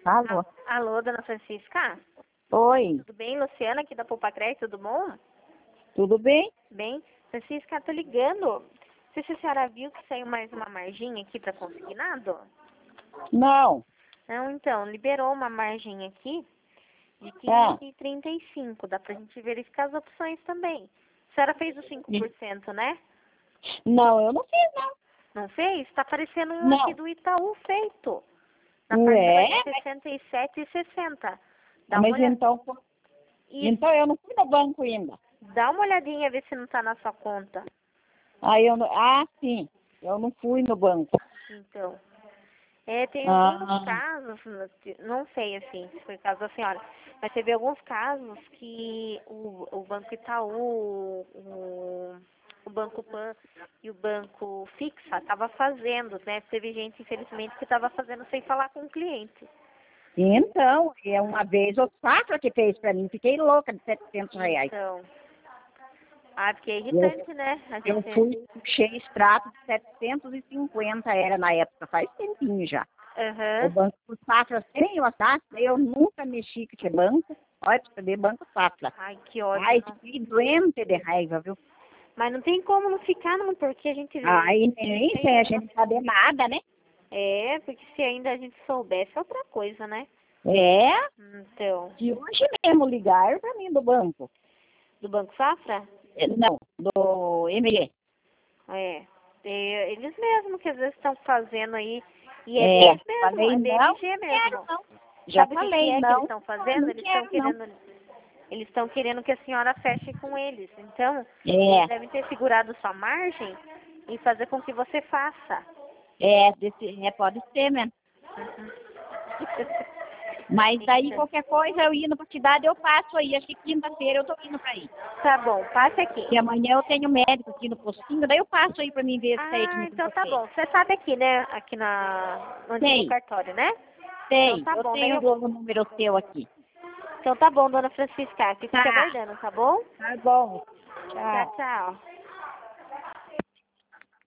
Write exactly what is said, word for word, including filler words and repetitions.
Alô? Alô, dona Francisca? Oi, Tudo bem? Luciana aqui da Poupa-Crédito, tudo bom? tudo bem? Bem. Francisca, tô ligando. Não sei se a senhora viu que saiu mais uma margem aqui para consignado. Não. Não, então, liberou uma margem aqui de Ah. quinze e trinta e cinco. Dá pra gente verificar as opções também. A senhora fez os cinco por cento, né? Não, eu não fiz, não. Não fez? Tá aparecendo um Não. aqui do Itaú feito. Na parcela Ué? de sessenta e sete e sessenta. Dá Ah, uma mas olhada. então, Isso. então eu não fui no banco ainda. Dá uma olhadinha, ver se não tá na sua conta. Aí eu não... Ah, sim. Eu não fui no banco. Então, é, tem Ah. alguns casos, não sei assim, se foi o caso da senhora, mas teve alguns casos que o, o Banco Itaú, o, o Banco Pan e o Banco Fixa estavam fazendo, né? Teve gente, infelizmente, que estava fazendo sem falar com o cliente. Então, é uma vez o Safra que fez pra mim. Fiquei louca de setecentos reais. Então, ah, porque é irritante, Eu, né? A eu gente... fui, puxei extrato de setecentos e cinquenta, era na época, faz tempinho já. O Aham. Banco Safra, sem o Safra, eu nunca mexi com esse banco. Olha, pra você ver, Banco Safra. Ai, que ódio. Ai, Não. fiquei doente de raiva, viu? Mas não tem como não ficar, não, porque a gente... Aí nem sem a gente saber nada, né? É, porque se ainda a gente soubesse é outra coisa, né? É, Então, que hoje mesmo ligaram pra mim do banco. do Banco Safra? Eh, Não, do M E. É. É, eles mesmos que às vezes estão fazendo aí. E é É, deles mesmo, falei é não, B M G não mesmo. quero não. Já Sabe o que, que falei é que eles não, estão não, fazendo? não Eles estão quero não. querendo. Eles estão querendo que a senhora feche com eles. Então, eles É, devem ter segurado sua margem e fazer com que você faça. é, desse, é, pode ser mesmo. Mas daí qualquer coisa eu indo pra cidade eu passo aí. Acho que quinta-feira eu tô indo pra aí. Tá bom, passe aqui. E amanhã eu tenho médico aqui no postinho, daí eu passo aí pra mim ver se tá aí Ah, com então tá você. bom. Você sabe aqui, né? Aqui na, no antigo Tem, cartório, né? Então tem. tá Eu bom. Daí tenho eu... o número seu aqui. Então tá bom, dona Francisca. Fico te Tá, aguardando, tá bom? tá bom. Tchau. Tchau, tchau.